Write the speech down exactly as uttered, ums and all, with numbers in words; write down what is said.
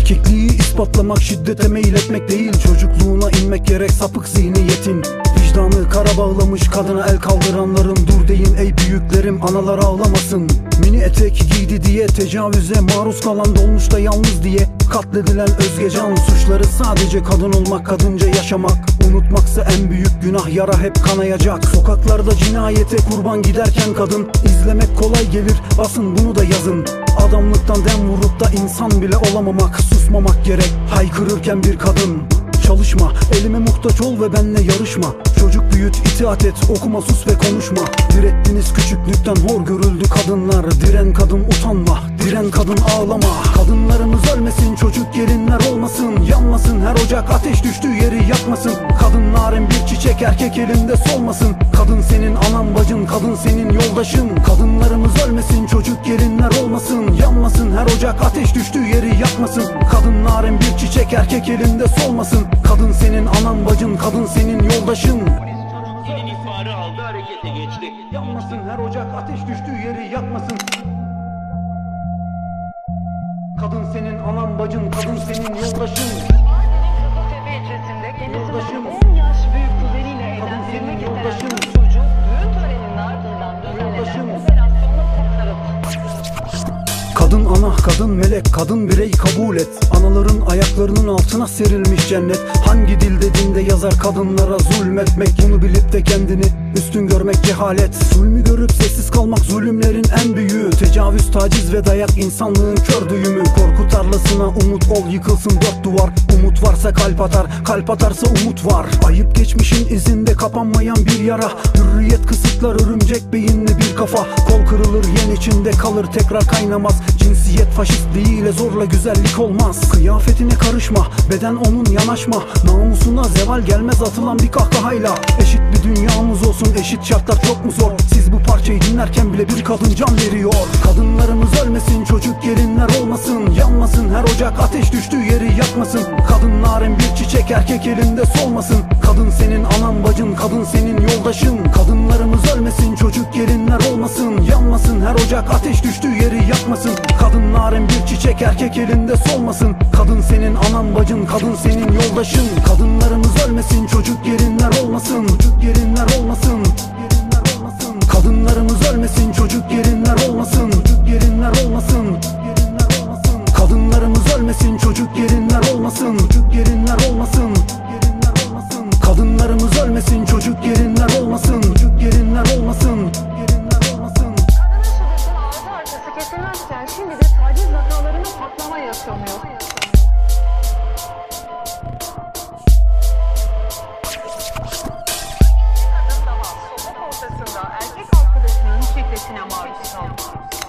Erkekliği ispatlamak, şiddete meyletmek değil, çocukluğuna inmek gerek sapık zihniyetin. Vicdanı kara bağlamış kadına el kaldıranların dur deyin ey büyüklerim, analar ağlamasın. Mini etek giydi diye tecavüze maruz kalan, dolmuşta yalnız diye katledilen Özgecan. Suçları sadece kadın olmak, kadınca yaşamak. Unutmaksa en büyük günah, yara hep kanayacak. Sokaklarda cinayete kurban giderken kadın, izlemek kolay gelir, basın bunu da yazın. Adamlıktan dem vurup da insan bile olamamak, susmamak gerek haykırırken bir kadın. Çalışma, elime muhtaç ol ve benle yarışma. Çocuk büyüt, itaat et, okuma, sus ve konuşma. Direttiniz küçüklükten, hor görüldü kadınlar. Diren kadın utanma, diren kadın ağlama. Kadınlarımız ölmesin, çocuk gelinler olmasın. Yanmasın her ocak, ateş düştüğü yeri yakmasın. Kadın narin bir çiçek, erkek elinde solmasın. Kadın senin anan bacın, kadın senin yoldaşın. Kadınlarımız ölmesin, çocuk gelinler olmasın. Yanmasın her ocak, ateş düştüğü yeri yakmasın. Kadın narin bir çiçek, erkek elinde solmasın. Kadın senin anan bacın, kadın senin yoldaşın. Elin ihbarı aldı, harekete geçti. Yanmasın her ocak, ateş düştüğü yeri yakmasın. Kadın senin anan bacın, kadın senin yoldaşın. Kızıltepe ilçesinde kendisinin on yaş büyük kuzeniyle evlendirmek istenen çocuğu düğün töreninin ardından düzenlenen operasyonla kurtarıldı. Kadın ana, kadın melek, kadın birey kabul et. Anaların ayaklarının altına serilmiş cennet. Hangi dil dediğinde yazar kadınlara zulmetmek. Bunu bilip de kendini üstün görmek cehalet. Zulmü görüp sessiz kalmak zulümlerin en büyüğü. Tecavüz, taciz ve dayak insanlığın kör düğümü. Korku tarlasına umut ol, yıkılsın dört duvar. Umut varsa kalp atar, kalp atarsa umut var. Ayıp geçmişin izinde kapanmayan bir yara. Hürriyet kısıtlar örümcek beyinli bir kafa. Kol kırılır yen içinde kalır, tekrar kaynamaz. Cinsiyet faşistliğiyle zorla güzellik olmaz. Kıyafetine karışma, beden onun yanaşma. Namusuna zeval gelmez atılan bir kahkahayla. Eşit bir dünyamız olsun, eşit şartlar çok mu zor? Siz bu parçayı dinlerken bile bir kadın can veriyor. Kadınlarımız ölmesin, çocuk gelinler olmasın. Yanmasın her ocak, ateş düştüğü yeri yakmasın. Kadın narin bir çiçek, erkek elinde solmasın. Kadın senin anan bacın, kadın senin yoldaşın. Kadınlarımız ölmesin, çocuk gelinler olmasın. Yanmasın her ocak, ateş düştüğü yeri yakmasın. Kadın narin bir çiçek, erkek elinde solmasın. Kadın senin anan bacın, kadın senin yoldaşın. Kadınlarımız ölmesin, çocuk gelinler olmasın. Çocuk gelinler olmasın. Kadınlarımız ölmesin, çocuk gelinler olmasın. Çocuk gelinler olmasın. Kadınlarımız ölmesin, çocuk gelinler olmasın. Çocuk gelinler olmasın. Kadınlarımız ölmesin, çocuk gelinler olmasın. Çocuk gelinler olmasın. Kadına şiddetin ağzı arkası kesilmezken şimdi de taciz vakalarının patlama yaşanıyor. Kadın daha sokak ortasında erkek arkadaşının şiddetine maruz kaldı.